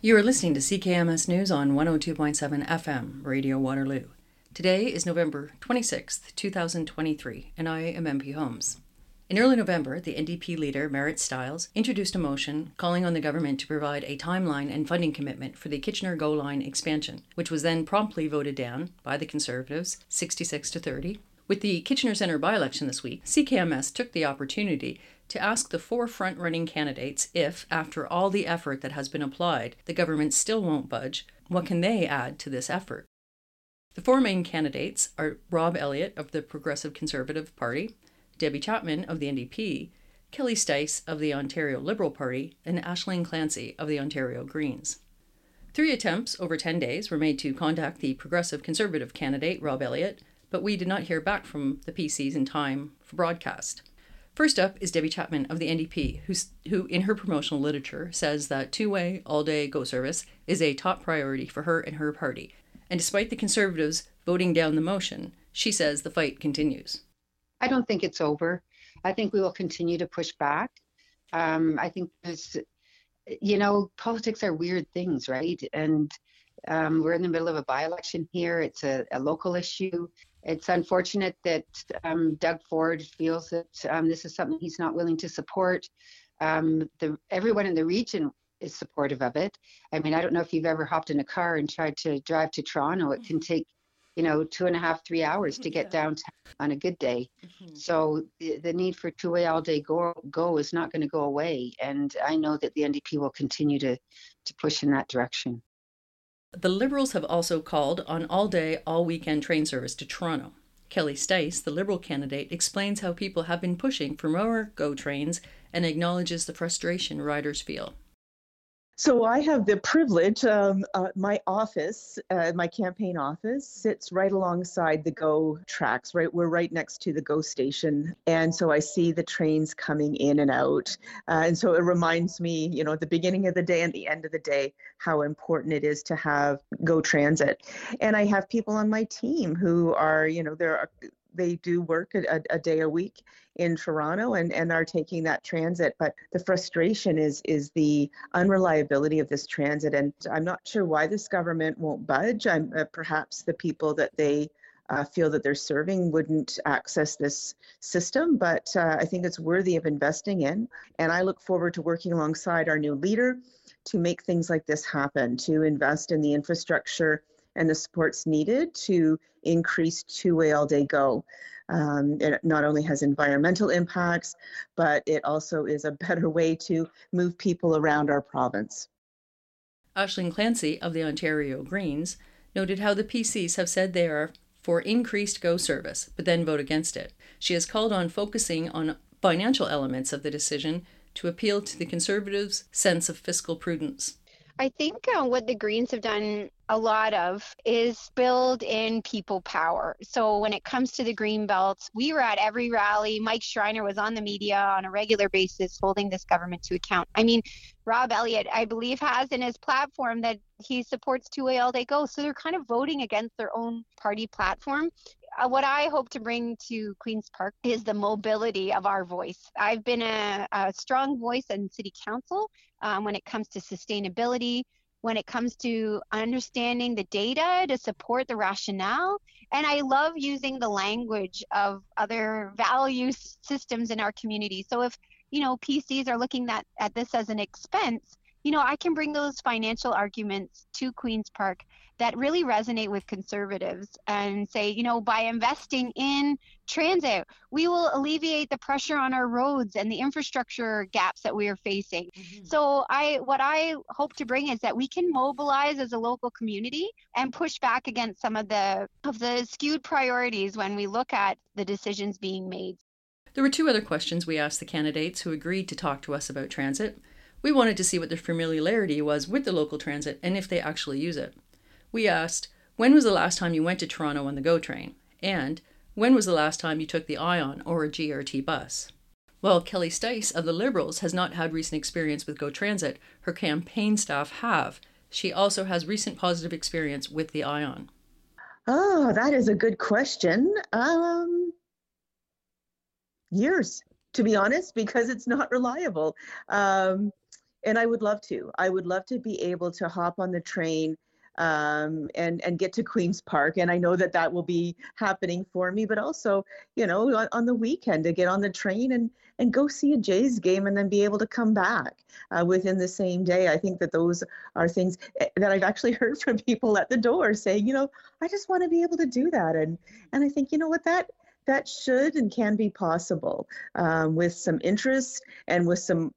You are listening to CKMS News on 102.7 FM, Radio Waterloo. Today is November 26th, 2023, and I am MP Holmes. In early November, the NDP leader, Marit Stiles, introduced a motion calling on the government to provide a timeline and funding commitment for the Kitchener GO line expansion, which was then promptly voted down by the Conservatives, 66-30. With the Kitchener Centre by-election this week, CKMS took the opportunity to ask the four front-running candidates if, after all the effort that has been applied, the government still won't budge, what can they add to this effort? The four main candidates are Rob Elliott of the Progressive Conservative Party, Debbie Chapman of the NDP, Kelly Stice of the Ontario Liberal Party, and Aisling Clancy of the Ontario Greens. 3 attempts over 10 days were made to contact the Progressive Conservative candidate, Rob Elliott, but we did not hear back from the PCs in time for broadcast. First up is Debbie Chapman of the NDP, who in her promotional literature says that two-way, all-day GO service is a top priority for her and her party. And despite the Conservatives voting down the motion, she says the fight continues. I don't think it's over. I think we will continue to push back. I think there's, politics are weird things, right? And we're in the middle of a by-election here. It's a local issue. It's unfortunate that Doug Ford feels that this is something he's not willing to support. Everyone in the region is supportive of it. I mean, I don't know if you've ever hopped in a car and tried to drive to Toronto. It can take, 2.5, 3 hours to get downtown on a good day. Mm-hmm. So the need for two-way all-day go is not going to go away. And I know that the NDP will continue to push in that direction. The Liberals have also called on all-day, all-weekend train service to Toronto. Kelly Stice, the Liberal candidate, explains how people have been pushing for more GO trains and acknowledges the frustration riders feel. So I have the privilege of my office, my campaign office, sits right alongside the GO tracks, right? We're right next to the GO station. And so I see the trains coming in and out. And so it reminds me, at the beginning of the day and the end of the day, how important it is to have GO transit. And I have people on my team who are, they do work a day a week in Toronto and are taking that transit. But the frustration is the unreliability of this transit. And I'm not sure why this government won't budge. Perhaps the people that they feel that they're serving wouldn't access this system, but I think it's worthy of investing in. And I look forward to working alongside our new leader to make things like this happen, to invest in the infrastructure and the supports needed to increase two-way all-day GO. It not only has environmental impacts, but it also is a better way to move people around our province. Aisling Clancy of the Ontario Greens noted how the PCs have said they are for increased GO service, but then vote against it. She has called on focusing on financial elements of the decision to appeal to the Conservatives' sense of fiscal prudence. I think what the Greens have done a lot of is build in people power. So when it comes to the Green Belts, we were at every rally. Mike Schreiner was on the media on a regular basis holding this government to account. I mean, Rob Elliott, I believe, has in his platform that he supports two-way all-day GO. So they're kind of voting against their own party platform. What I hope to bring to Queen's Park is the mobility of our voice. I've been a strong voice in City Council when it comes to sustainability, when it comes to understanding the data to support the rationale. And I love using the language of other value systems in our community. So if, PCs are looking at this as an expense, I can bring those financial arguments to Queen's Park that really resonate with Conservatives and say, by investing in transit, we will alleviate the pressure on our roads and the infrastructure gaps that we are facing. Mm-hmm. So what I hope to bring is that we can mobilize as a local community and push back against some of the skewed priorities when we look at the decisions being made. There were 2 other questions we asked the candidates who agreed to talk to us about transit. We wanted to see what their familiarity was with the local transit and if they actually use it. We asked, when was the last time you went to Toronto on the GO train? And when was the last time you took the ION or a GRT bus? While Kelly Stice of the Liberals has not had recent experience with GO Transit, her campaign staff have. She also has recent positive experience with the ION. Oh, that is a good question. Years, to be honest, because it's not reliable. And I would love to. I would love to be able to hop on the train and get to Queen's Park. And I know that that will be happening for me, but also, on the weekend to get on the train and go see a Jays game and then be able to come back within the same day. I think that those are things that I've actually heard from people at the door saying, I just want to be able to do that. And I think, that should and can be possible with some interest and with some,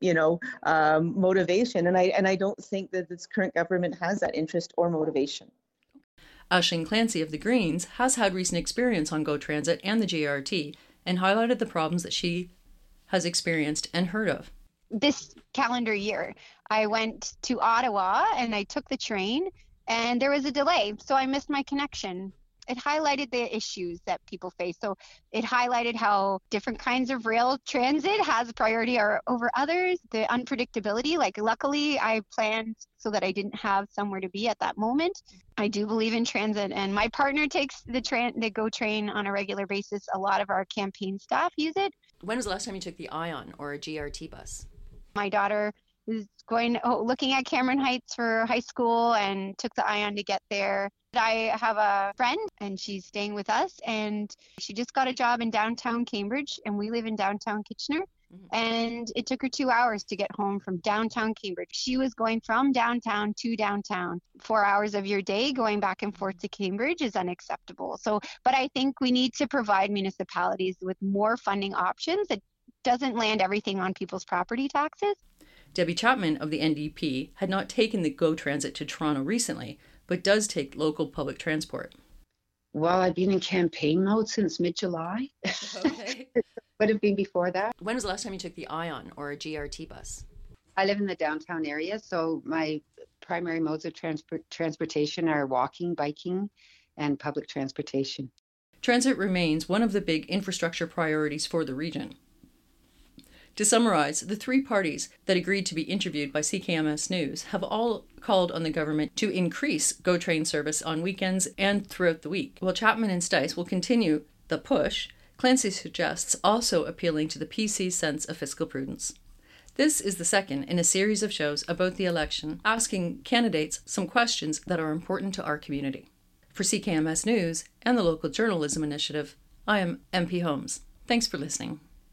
motivation. And I don't think that this current government has that interest or motivation. Aisling Clancy of the Greens has had recent experience on GO Transit and the JRT and highlighted the problems that she has experienced and heard of. This calendar year, I went to Ottawa and I took the train and there was a delay, so I missed my connection. It highlighted the issues that people face. So it highlighted how different kinds of rail transit has priority over others, the unpredictability. Like, luckily, I planned so that I didn't have somewhere to be at that moment. I do believe in transit, and my partner takes the GO train on a regular basis. A lot of our campaign staff use it. When was the last time you took the ION or a GRT bus? My daughter is looking at Cameron Heights for high school and took the ION to get there. I have a friend and she's staying with us, and she just got a job in downtown Cambridge, and we live in downtown Kitchener. And it took her 2 hours to get home from downtown Cambridge. She was going from downtown to downtown. 4 hours of your day going back and forth to Cambridge is unacceptable. But I think we need to provide municipalities with more funding options that doesn't land everything on people's property taxes. Debbie Chapman of the NDP had not taken the GO Transit to Toronto recently, but does take local public transport. Well, I've been in campaign mode since mid-July. Okay. Would have been before that. When was the last time you took the ION or a GRT bus? I live in the downtown area, so my primary modes of transportation are walking, biking, and public transportation. Transit remains one of the big infrastructure priorities for the region. To summarize, the three parties that agreed to be interviewed by CKMS News have all called on the government to increase GO train service on weekends and throughout the week. While Chapman and Stice will continue the push, Clancy suggests also appealing to the PC's sense of fiscal prudence. This is the second in a series of shows about the election, asking candidates some questions that are important to our community. For CKMS News and the Local Journalism Initiative, I am MP Holmes. Thanks for listening.